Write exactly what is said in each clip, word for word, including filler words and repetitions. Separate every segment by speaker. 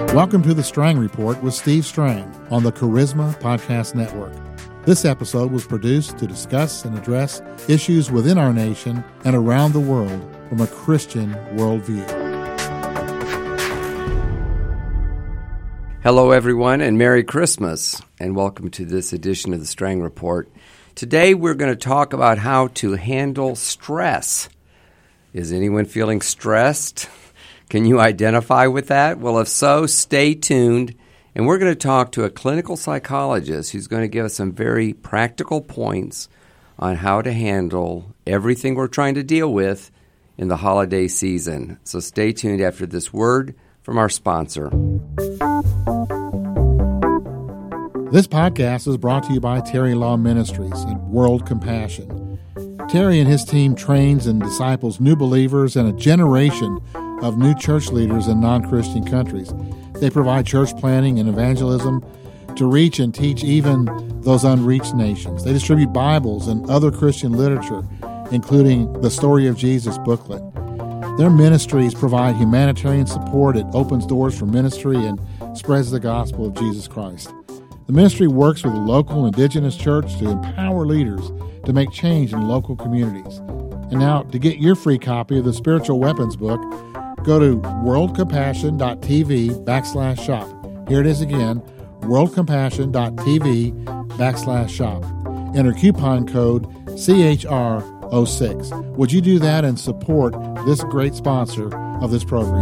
Speaker 1: Welcome to the Strang Report with Steve Strang on the Charisma Podcast Network. This episode was produced to discuss and address issues within our nation and around the world from a Christian worldview.
Speaker 2: Hello, everyone, and Merry Christmas, and welcome to this edition of the Strang Report. Today, we're going to talk about how to handle stress. Is anyone feeling stressed? Can you identify with that? Well, if so, stay tuned, and we're going to talk to a clinical psychologist who's going to give us some very practical points on how to handle everything we're trying to deal with in the holiday season. So stay tuned after this word from our sponsor.
Speaker 1: This podcast is brought to you by Terry Law Ministries and World Compassion. Terry and his team trains and disciples new believers and a generation of new church leaders in non-Christian countries. They provide church planting and evangelism to reach and teach even those unreached nations. They distribute Bibles and other Christian literature, including the Story of Jesus booklet. Their ministries provide humanitarian support. It opens doors for ministry and spreads the gospel of Jesus Christ. The ministry works with the local indigenous church to empower leaders to make change in local communities. And now, to get your free copy of the Spiritual Weapons book, go to worldcompassion.tv backslash shop. Here it is again, worldcompassion.tv backslash shop. Enter coupon code C H R zero six. Would you do that and support this great sponsor of this program?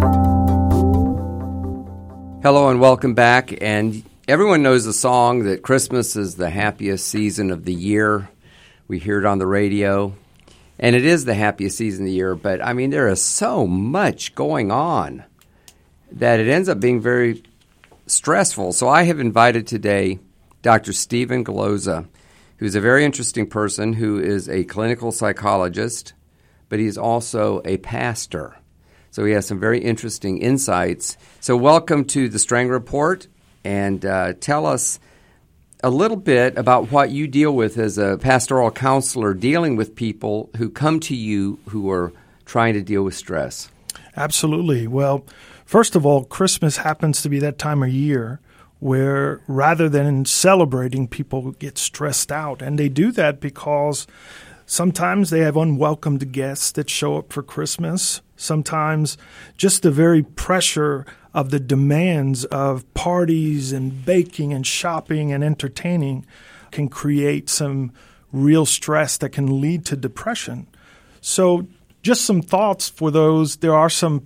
Speaker 2: Hello and welcome back. And everyone knows the song that Christmas is the happiest season of the year. We hear it on the radio. And it is the happiest season of the year, but I mean, there is so much going on that it ends up being very stressful. So I have invited today Doctor Stephen Galloza, who's a very interesting person who is a clinical psychologist, but he's also a pastor. So he has some very interesting insights. So welcome to the Strang Report, and uh, tell us a little bit about what you deal with as a pastoral counselor dealing with people who come to you who are trying to deal with stress.
Speaker 3: Absolutely. Well, first of all, Christmas happens to be that time of year where rather than celebrating, people get stressed out. And they do that because sometimes they have unwelcomed guests that show up for Christmas. Sometimes just the very pressure of the demands of parties and baking and shopping and entertaining can create some real stress that can lead to depression. So just some thoughts for those. There are some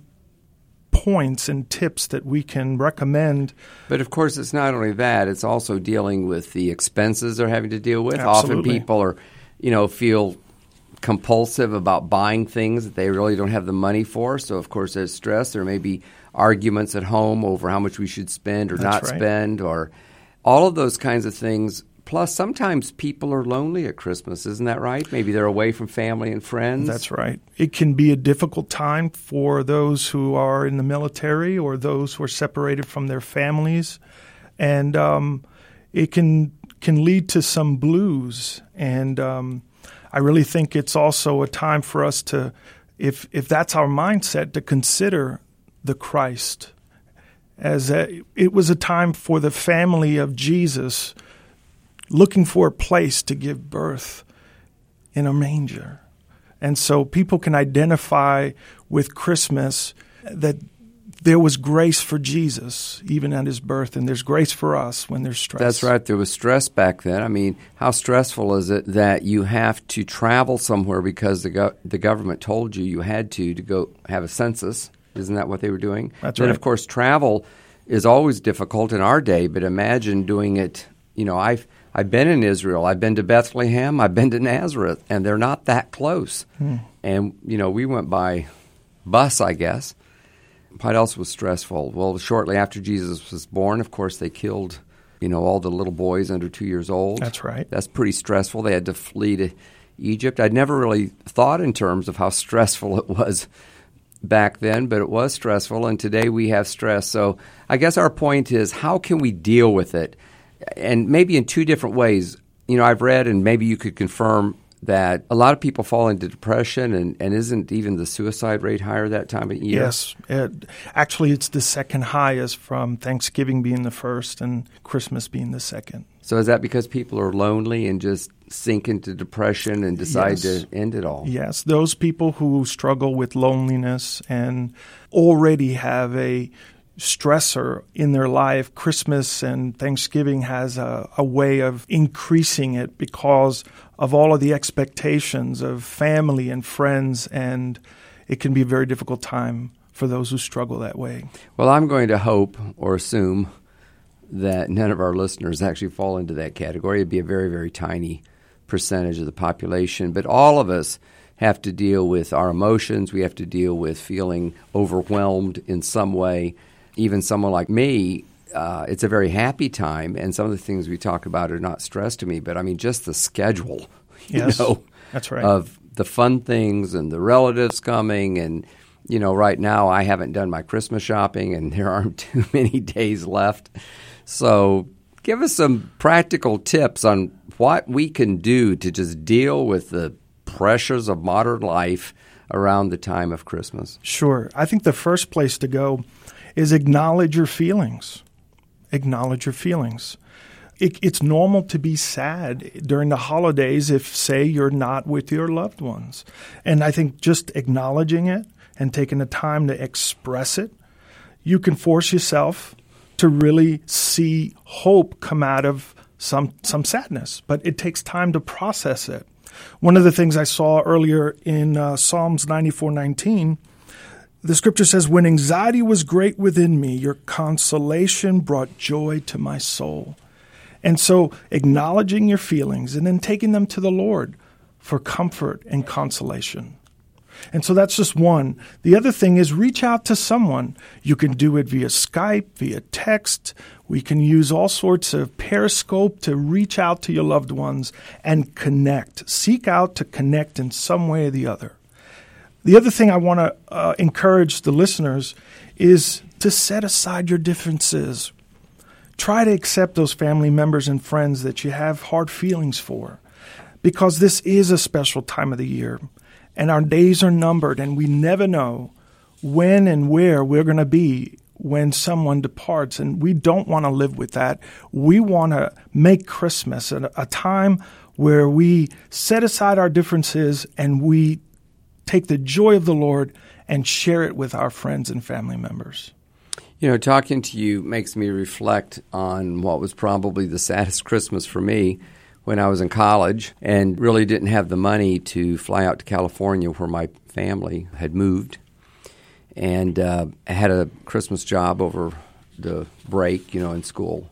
Speaker 3: points and tips that we can recommend.
Speaker 2: But of course, it's not only that, it's also dealing with the expenses they're having to deal with.
Speaker 3: Absolutely.
Speaker 2: Often people are, you know, feel compulsive about buying things that they really don't have the money for. So, of course, there's stress. There may be arguments at home over how much we should spend or
Speaker 3: That's
Speaker 2: not
Speaker 3: right.
Speaker 2: spend, or all of those kinds of things. Plus, sometimes people are lonely at Christmas. Isn't that right? Maybe they're away from family and friends.
Speaker 3: That's right. It can be a difficult time for those who are in the military or those who are separated from their families. And um, it can can lead to some blues. And um, I really think it's also a time for us to, if if that's our mindset, to consider the Christ. As a, it was a time for the family of Jesus looking for a place to give birth in a manger. And so people can identify with Christmas that there was grace for Jesus even at his birth, and there's grace for us when there's stress.
Speaker 2: That's right. There was stress back then. I mean, how stressful is it that you have to travel somewhere because the go- the government told you you had to to go have a census? Isn't that what they were doing?
Speaker 3: That's
Speaker 2: then,
Speaker 3: right.
Speaker 2: of course, travel is always difficult in our day, but imagine doing it. You know, I've I've been in Israel. I've been to Bethlehem. I've been to Nazareth, and they're not that close. Hmm. And, you know, we went by bus, I guess. What else was stressful? Well, shortly after Jesus was born, of course, they killed, you know, all the little boys under two years old.
Speaker 3: That's right.
Speaker 2: That's pretty stressful. They had to flee to Egypt. I'd never really thought in terms of how stressful it was back then, but it was stressful, and today we have stress. So I guess our point is, how can we deal with it? And maybe in two different ways. You know, I've read, and maybe you could confirm, that a lot of people fall into depression, and, and isn't even the suicide rate higher that time of year?
Speaker 3: Yes. It, actually, it's the second highest, from Thanksgiving being the first and Christmas being the second.
Speaker 2: So is that because people are lonely and just sink into depression and decide
Speaker 3: Yes.
Speaker 2: to end it all?
Speaker 3: Yes. Those people who struggle with loneliness and already have a stressor in their life, Christmas and Thanksgiving has a, a way of increasing it because of all of the expectations of family and friends, and it can be a very difficult time for those who struggle that way.
Speaker 2: Well, I'm going to hope or assume that none of our listeners actually fall into that category. It'd be a very, very tiny percentage of the population, but all of us have to deal with our emotions. We have to deal with feeling overwhelmed in some way. Even someone like me, uh, it's a very happy time, and some of the things we talk about are not stress to me, but I mean just the schedule, you
Speaker 3: Yes,
Speaker 2: know,
Speaker 3: that's right.
Speaker 2: of the fun things and the relatives coming. And, you know, right now I haven't done my Christmas shopping, and there aren't too many days left. So give us some practical tips on what we can do to just deal with the pressures of modern life around the time of Christmas.
Speaker 3: Sure. I think the first place to go is acknowledge your feelings. Acknowledge your feelings. It, it's normal to be sad during the holidays if, say, you're not with your loved ones. And I think just acknowledging it and taking the time to express it, you can force yourself to really see hope come out of some some sadness. But it takes time to process it. One of the things I saw earlier in uh, Psalms ninety-four nineteen, the scripture says, "When anxiety was great within me, your consolation brought joy to my soul." And so acknowledging your feelings and then taking them to the Lord for comfort and consolation. And so that's just one. The other thing is reach out to someone. You can do it via Skype, via text. We can use all sorts of Periscope to reach out to your loved ones and connect. Seek out to connect in some way or the other. The other thing I want to uh, encourage the listeners is to set aside your differences. Try to accept those family members and friends that you have hard feelings for, because this is a special time of the year, and our days are numbered, and we never know when and where we're going to be when someone departs, and we don't want to live with that. We want to make Christmas a, a time where we set aside our differences and we take the joy of the Lord and share it with our friends and family members.
Speaker 2: You know, talking to you makes me reflect on what was probably the saddest Christmas for me when I was in college and really didn't have the money to fly out to California where my family had moved, and uh, I had a Christmas job over the break, you know, in school,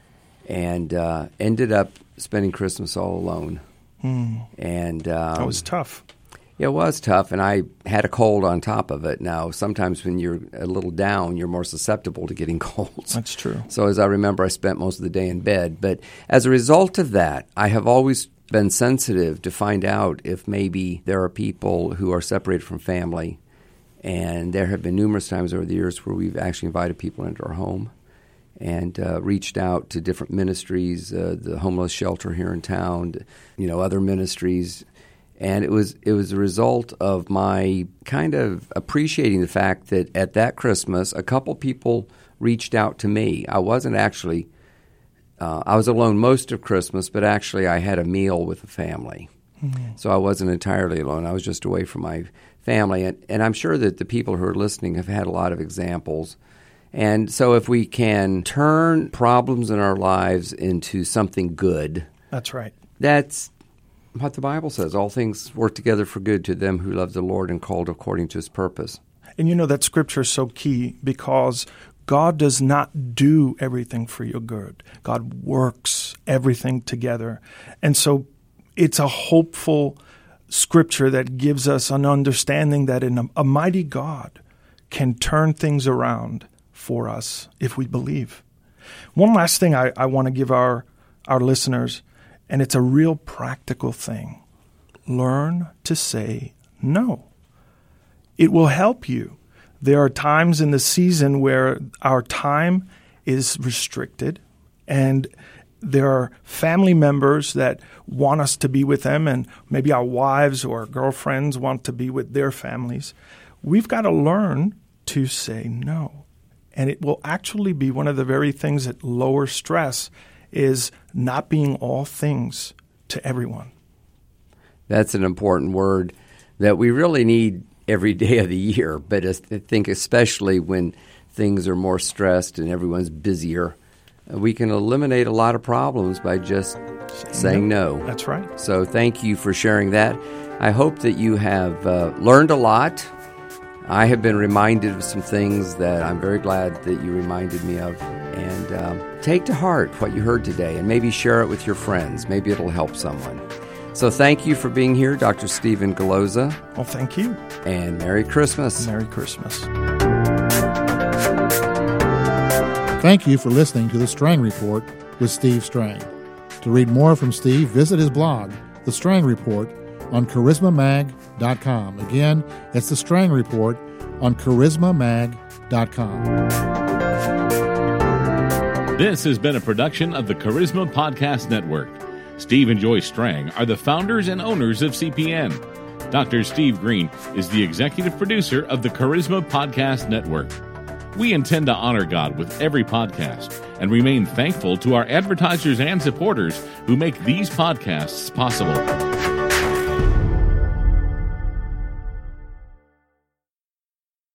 Speaker 2: and uh, ended up spending Christmas all alone.
Speaker 3: Mm.
Speaker 2: And um,
Speaker 3: That was tough.
Speaker 2: It was tough, and I had a cold on top of it. Now, sometimes when you're a little down, you're more susceptible to getting colds.
Speaker 3: That's true.
Speaker 2: So as I remember, I spent most of the day in bed. But as a result of that, I have always been sensitive to find out if maybe there are people who are separated from family. And there have been numerous times over the years where we've actually invited people into our home and uh, reached out to different ministries, uh, the homeless shelter here in town, you know, other ministries. And it was it was a result of my kind of appreciating the fact that at that Christmas, a couple people reached out to me. I wasn't actually uh, – I was alone most of Christmas, but actually I had a meal with the family. Mm-hmm. So I wasn't entirely alone. I was just away from my family. And, and I'm sure that the people who are listening have had a lot of examples. And so if we can turn problems in our lives into something good –
Speaker 3: That's right.
Speaker 2: That's – what the Bible says, all things work together for good to them who love the Lord and called according to his purpose.
Speaker 3: And you know that scripture is so key because God does not do everything for your good. God works everything together. And so it's a hopeful scripture that gives us an understanding that in a, a mighty God can turn things around for us if we believe. One last thing I, I want to give our, our listeners, and it's a real practical thing. Learn to say no. It will help you. There are times in the season where our time is restricted, and there are family members that want us to be with them, and maybe our wives or girlfriends want to be with their families. We've got to learn to say no. And it will actually be one of the very things that lowers stress is not being all things to everyone.
Speaker 2: That's an important word that we really need every day of the year, but I think especially when things are more stressed and everyone's busier, we can eliminate a lot of problems by just saying, saying no.
Speaker 3: no. That's right.
Speaker 2: So thank you for sharing that. I hope that you have uh, learned a lot. I have been reminded of some things that I'm very glad that you reminded me of. And um, take to heart what you heard today and maybe share it with your friends. Maybe it'll help someone. So thank you for being here, Doctor Stephen Galloza.
Speaker 3: Well, thank you.
Speaker 2: And Merry Christmas.
Speaker 3: Merry Christmas.
Speaker 1: Thank you for listening to The Strang Report with Steve Strang. To read more from Steve, visit his blog, The Strang Report, on charisma mag dot com. Again, it's The Strang Report on charisma mag dot com.
Speaker 4: This has been a production of the Charisma Podcast Network. Steve and Joy Strang are the founders and owners of C P N. Doctor Steve Green is the executive producer of the Charisma Podcast Network. We intend to honor God with every podcast and remain thankful to our advertisers and supporters who make these podcasts possible.